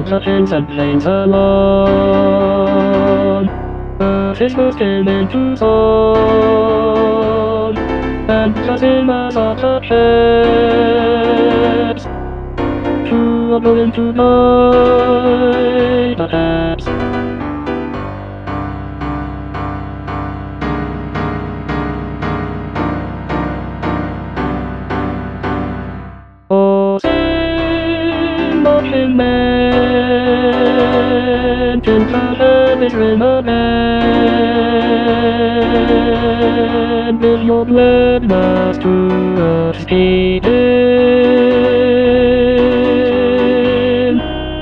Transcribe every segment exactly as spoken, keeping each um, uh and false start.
From the hills and plains along, the fish was came into song, and the sailors of the ships flew up into night perhaps. Oh, sing marching men, till the heavens ring again, will your gladness to us begin.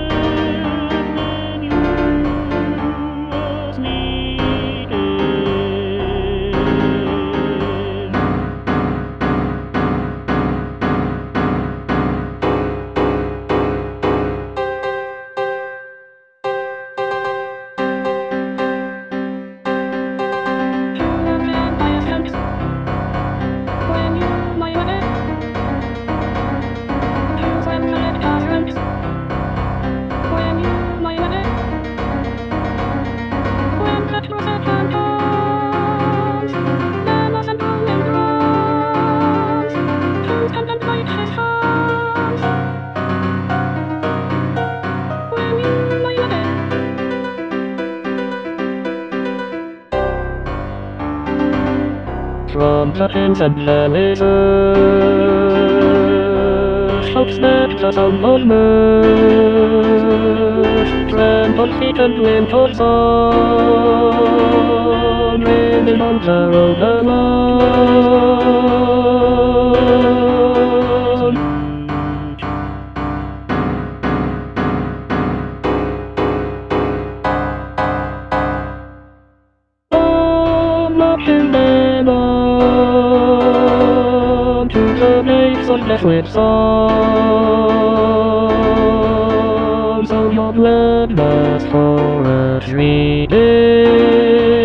From the hills and valleys, shouts that the sound of mirth, trampled feet and winters song, ringing on the road along. Oh, marching men on to the lakes of death with songs of your gladness for us we did.